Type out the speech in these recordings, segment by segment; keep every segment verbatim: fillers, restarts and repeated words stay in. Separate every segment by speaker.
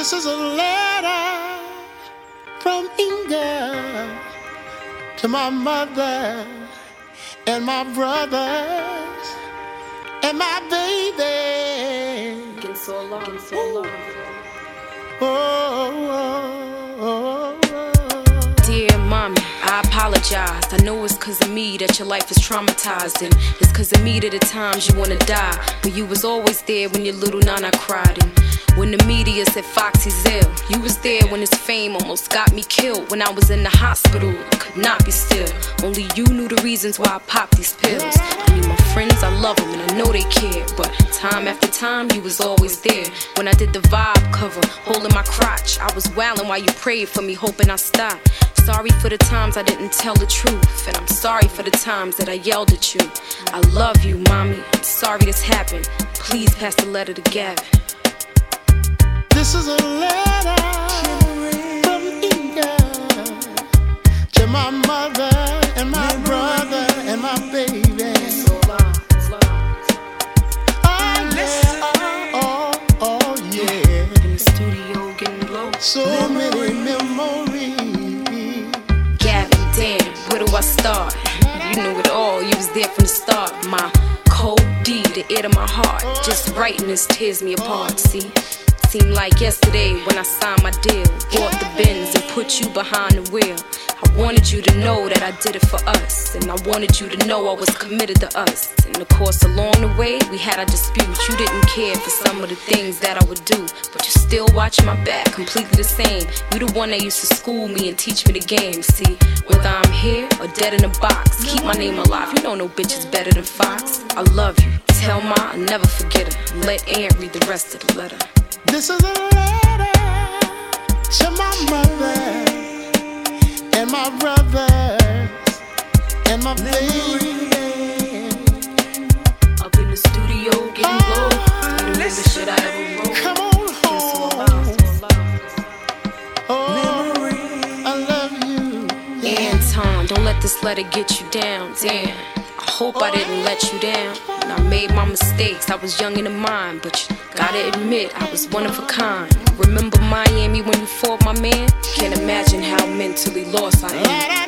Speaker 1: This is a letter from Inga to my mother and my brothers and my baby.
Speaker 2: Getting so long, so long.
Speaker 1: Oh, oh, oh, oh.
Speaker 2: Dear mommy, I apologize. I know it's cause of me that your life is traumatized, and it's cause of me that at times you wanna die. But you was always there when your little nana cried, and when the media said Foxy's ill, you was there when his fame almost got me killed. When I was in the hospital, I could not be still. Only you knew the reasons why I popped these pills. I mean, my friends, I love them and I know they care, but time after time, you was always there. When I did the Vibe cover, holding my crotch, I was wailing while you prayed for me, hoping I stopped. Sorry for the times I didn't tell the truth, and I'm sorry for the times that I yelled at you. I love you, mommy. I'm sorry this happened. Please pass the letter to Gavin.
Speaker 1: This is a letter from Inga to my mother and my brother and my baby.
Speaker 2: So long, so long.
Speaker 1: Oh yeah, oh, oh, oh yeah.
Speaker 2: In the studio, getting low.
Speaker 1: So many memories.
Speaker 2: Gavin, damn, where do I start? You knew it all, you was there from the start. My cold D, the ear to my heart. Just writing this tears me apart, see? Seemed like yesterday when I signed my deal, bought the Benz and put you behind the wheel. I wanted you to know that I did it for us, and I wanted you to know I was committed to us. And of course along the way we had our disputes. You didn't care for some of the things that I would do, but you still watch my back, completely the same. You the one that used to school me and teach me the game. See, whether I'm here or dead in a box, keep my name alive. You know no bitch is better than Fox. I love you, tell Ma I'll never forget her. Let Aunt read the rest of the letter.
Speaker 1: This is a letter to my mother and my brothers and my baby.
Speaker 2: Up in the studio getting low. You know the shit I ever wrote.
Speaker 1: Come on home. Oh, I love you.
Speaker 2: Anton, don't let this letter get you down. Damn, I hope I didn't let you down. And I made my mistakes, I was young in the mind, but you gotta admit, I was one of a kind. Remember Miami when you fought my man? Can't imagine how mentally lost I am.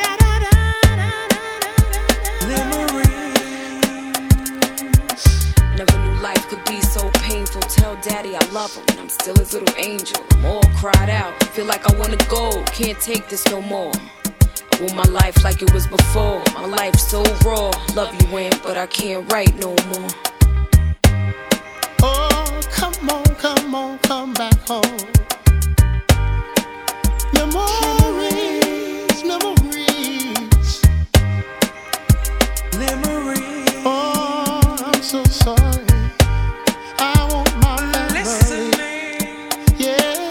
Speaker 2: Never knew life could be so painful. Tell daddy I love him, and I'm still his little angel. I'm all cried out, feel like I wanna go. Can't take this no more. I want my life like it was before. My life so raw. Love you, Aunt, but I can't write no more.
Speaker 1: Oh, come on, come on, come back home. Memories, memories, memories. Oh, I'm so sorry. I want my family. Yeah,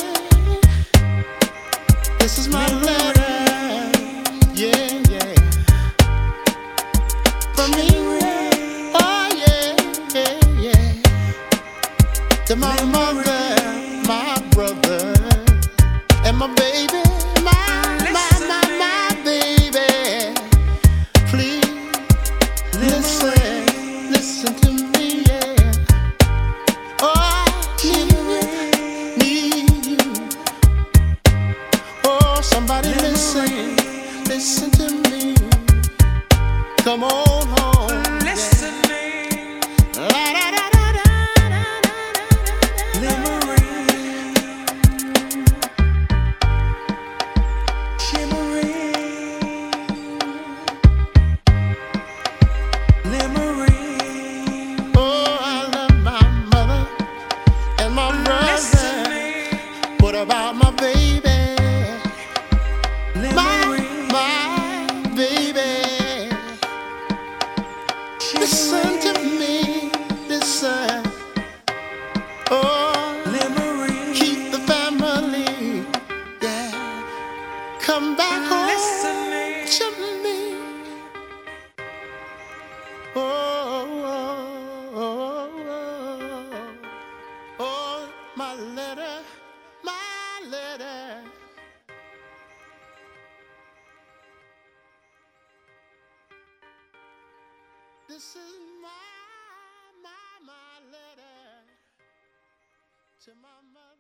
Speaker 1: this is my letter. Yeah, yeah. For me. Oh, yeah, yeah, yeah. To my mother, my brother, and my baby, my, my, my, my baby. Please listen, listen to me, yeah. Oh, I need, need you. Oh, somebody listen, listen to me. Come on home. Listen. What about my baby? My, my baby. Listen to me, listen. Oh, keep the family. Yeah, come back home to me. Oh, oh, oh, oh, oh, my letter. My letter. This is my, my, my letter to my mother.